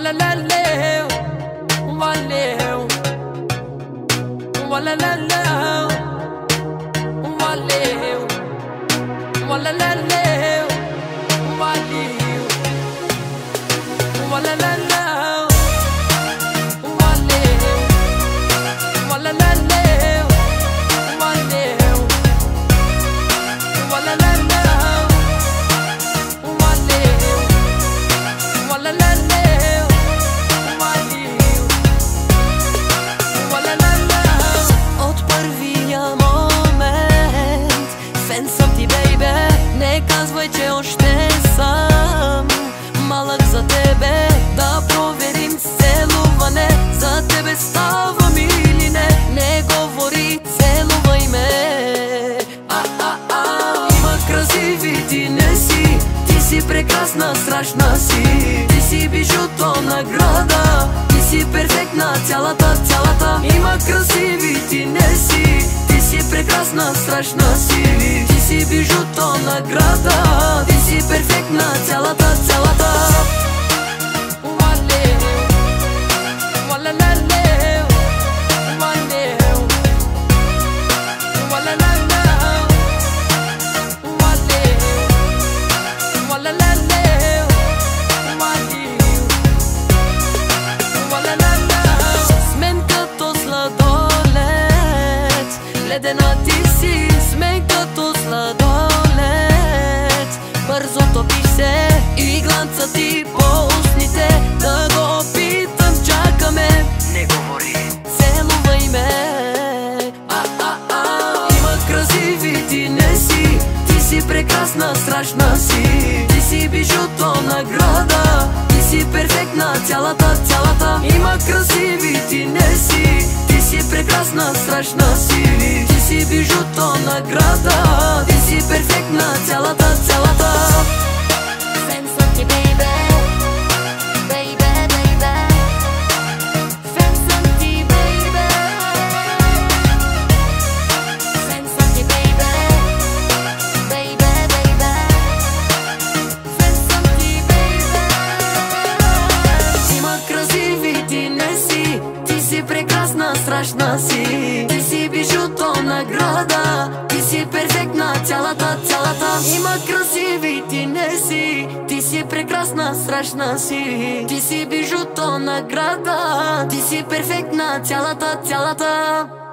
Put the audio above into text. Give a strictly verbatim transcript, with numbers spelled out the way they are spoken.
Walaleleu, valeu. Walaleleu, valeu. Walaleleu, valeu. Walaleleu, valeu. Walaleleu, valeu. Walaleleu, valeu. Walaleleu, valeu. Walaleleu. Od pървия момент фен съм ти, бейбе. Не казвай, че още съм малък за тебе. Да проверим с целуване, за тебе ставам или не. Не говори, целувай ме. А-а-а, има красиви, ти не си. Ти си прекрасна, страшна си. Ти си бижуто, награда. Ти си перфектна, цялата, цялата. Има красиви, ти не си. Ти си прекрасна, страшна си. Ти си бижуто, награда. Ти си перфектна, цялата, цялата. Walaleleu, valeu. Walaleleu, valeu. Walaleleu, valeu. Walaleleu. С мен като сладолет, ледена ти си. С мен като сладолет, бързо топиш се. И гланца ти по устните, да го опитам, чакаме. Не говори, Целувай ме. А-а-а, има красиви, ти не си. Ти си прекрасна, страшна си. Ти си бижуто, награда. Ти си перфектна, цялата, цялата. Има красиви, ти не си. Ти си прекрасна, страшна си. Ти си бижуто, награда. Ти си перфектна, цялата, цялата. Фен съм ти, бейбе. Бейбе, бейбе. Фен съм ти, бейбе. Фен съм ти, бейбе. Бейбе, бейбе. Фен съм ти, бейбе. Има красиви, ти не си. Ти си прекрасна, страшна си. Ти си бижуто, награда. Ти си перфектна, цялата, цялата. Има красиви, ти не си. Ти си прекрасна, страшна си. Ти си бижуто, награда. Ти си перфектна, цялата, цялата.